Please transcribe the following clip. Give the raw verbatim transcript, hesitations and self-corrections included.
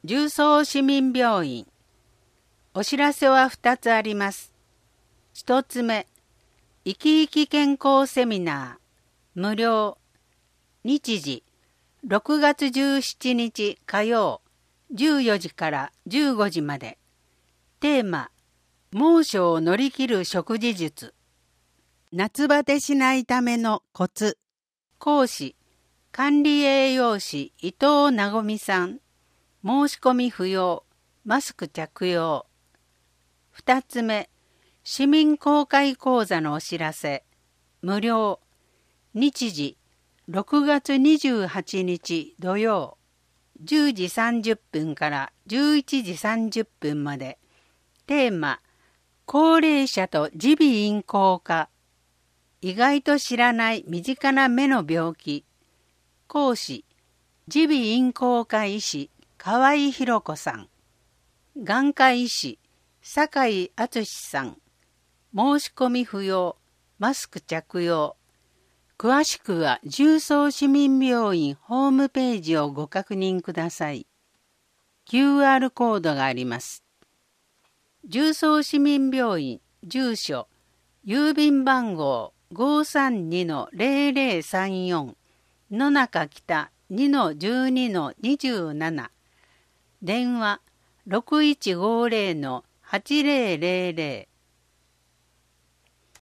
重曹市民病院。お知らせはふたつあります。ひとつめ、生き生き健康セミナー、無料。日時、ろくがつじゅうしちにち火曜、じゅうよじからじゅうごじまで。テーマ、猛暑を乗り切る食事術。夏バテしないためのコツ。講師、管理栄養士伊藤なごみさん。申し込み不要。マスク着用。二つ目、市民公開講座のお知らせ。無料。日時、ろくがつにじゅうはちにち土曜、じゅうじさんじゅっぷんからじゅういちじさんじゅっぷんまで。テーマ、高齢者と耳鼻咽喉科。意外と知らない身近な目の病気。講師、耳鼻咽喉科医師、河合博子さん。眼科医師、酒井敦さん。申し込み不要。マスク着用。詳しくは重曹市民病院ホームページをご確認ください。キューアール コードがあります。重曹市民病院住所、郵便番号 ごーさんにのぜろぜろさんよん 野中北 にのじゅうにのにじゅうなな。電話 ろくいちごぜろのはちぜろぜろぜろ